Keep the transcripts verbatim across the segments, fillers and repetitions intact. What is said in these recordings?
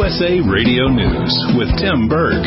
S A Radio News with Tim Berg.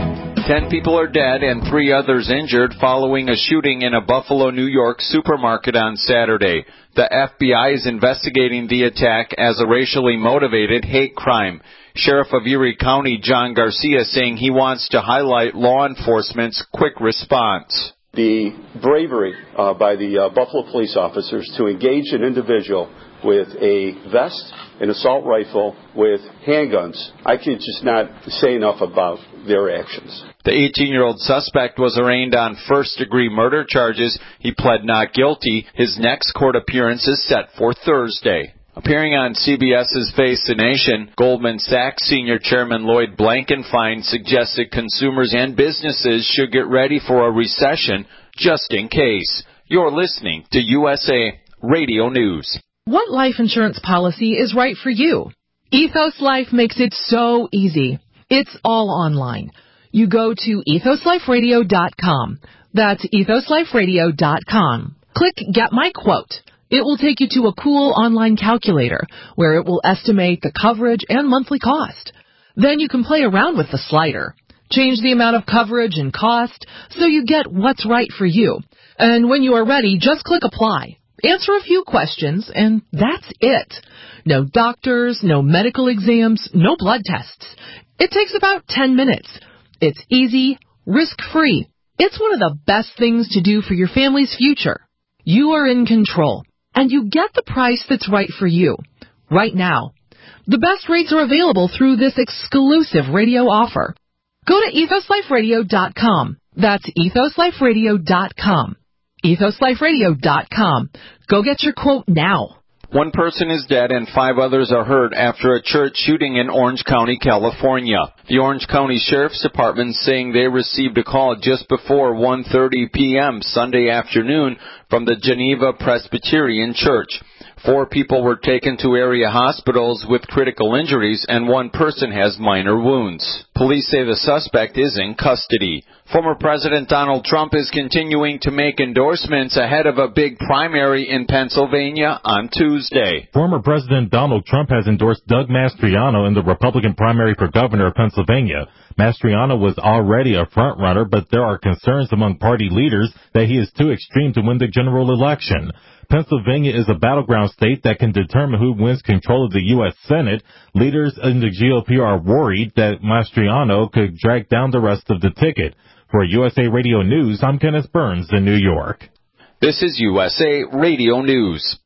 Ten people are dead and three others injured following a shooting in a Buffalo, New York supermarket on Saturday. The F B I is investigating the attack as a racially motivated hate crime. Sheriff of Erie County, John Garcia, saying he wants to highlight law enforcement's quick response. The bravery uh, by the uh, Buffalo police officers to engage an individual with a vest, an assault rifle, with handguns, I can just not say enough about their actions. The eighteen-year-old suspect was arraigned on first-degree murder charges. He pled not guilty. His next court appearance is set for Thursday. Appearing on C B S's Face the Nation, Goldman Sachs Senior Chairman Lloyd Blankenfein suggested consumers and businesses should get ready for a recession just in case. You're listening to U S A Radio News. What life insurance policy is right for you? Ethos Life makes it so easy. It's all online. You go to ethos life radio dot com. That's ethos life radio dot com. Click Get My Quote. It will take you to a cool online calculator where it will estimate the coverage and monthly cost. Then you can play around with the slider. Change the amount of coverage and cost so you get what's right for you. And when you are ready, just click Apply. Answer a few questions, and that's it. No doctors, no medical exams, no blood tests. It takes about ten minutes. It's easy, risk-free. It's one of the best things to do for your family's future. You are in control, and you get the price that's right for you, right now. The best rates are available through this exclusive radio offer. Go to ethos life radio dot com. That's ethos life radio dot com. ethos life radio dot com. Go get your quote now. One person is dead and five others are hurt after a church shooting in Orange County, California. The Orange County Sheriff's Department saying they received a call just before one thirty p.m. Sunday afternoon from the Geneva Presbyterian Church. Four people were taken to area hospitals with critical injuries, and one person has minor wounds. Police say the suspect is in custody. Former President Donald Trump is continuing to make endorsements ahead of a big primary in Pennsylvania on Tuesday. Former President Donald Trump has endorsed Doug Mastriano in the Republican primary for governor of Pennsylvania. Mastriano was already a front-runner, but there are concerns among party leaders that he is too extreme to win the general election. Pennsylvania is a battleground state that can determine who wins control of the U S Senate. Leaders in the G O P are worried that Mastriano could drag down the rest of the ticket. For U S A Radio News, I'm Kenneth Burns in New York. This is U S A Radio News.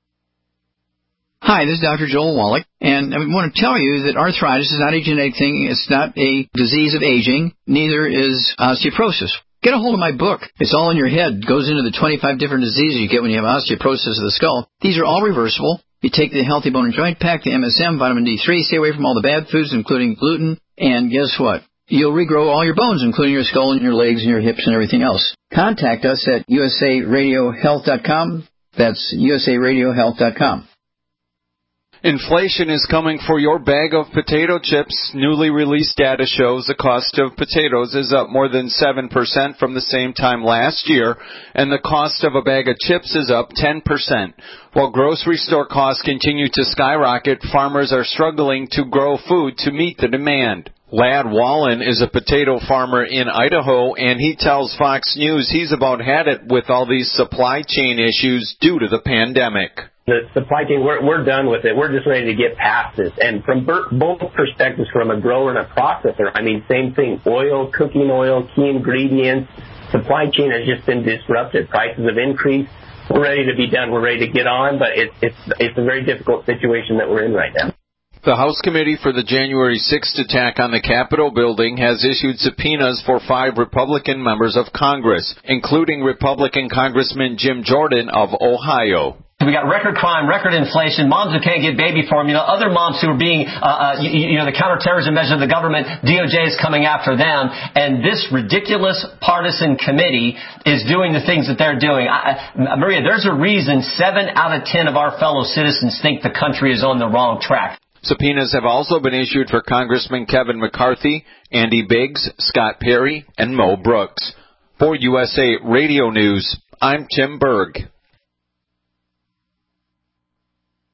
Hi, this is Doctor Joel Wallach, and I want to tell you that arthritis is not a genetic thing. It's not a disease of aging. Neither is osteoporosis. Get a hold of my book. It's all in your head. It goes into the twenty-five different diseases you get when you have osteoporosis of the skull. These are all reversible. You take the Healthy Bone and Joint Pack, the M S M, vitamin D three, stay away from all the bad foods, including gluten, and guess what? You'll regrow all your bones, including your skull and your legs and your hips and everything else. Contact us at u s a radio health dot com. That's u s a radio health dot com. Inflation is coming for your bag of potato chips. Newly released data shows the cost of potatoes is up more than seven percent from the same time last year, and the cost of a bag of chips is up ten percent. While grocery store costs continue to skyrocket, farmers are struggling to grow food to meet the demand. Lad Wallen is a potato farmer in Idaho, and he tells Fox News he's about had it with all these supply chain issues due to the pandemic. The supply chain, we're, we're done with it. We're just ready to get past this. And from both perspectives, from a grower and a processor, I mean, same thing. Oil, cooking oil, key ingredients, supply chain has just been disrupted. Prices have increased. We're ready to be done. We're ready to get on, but it, it's it's a very difficult situation that we're in right now. The House Committee for the January sixth attack on the Capitol building has issued subpoenas for five Republican members of Congress, including Republican Congressman Jim Jordan of Ohio. We got record crime, record inflation, moms who can't get baby formula, other moms who are being, uh, uh, you, you know, the counterterrorism measure of the government, D O J is coming after them, and this ridiculous partisan committee is doing the things that they're doing. I, Maria, there's a reason seven out of ten of our fellow citizens think the country is on the wrong track. Subpoenas have also been issued for Congressman Kevin McCarthy, Andy Biggs, Scott Perry, and Mo Brooks. For U S A Radio News, I'm Tim Berg.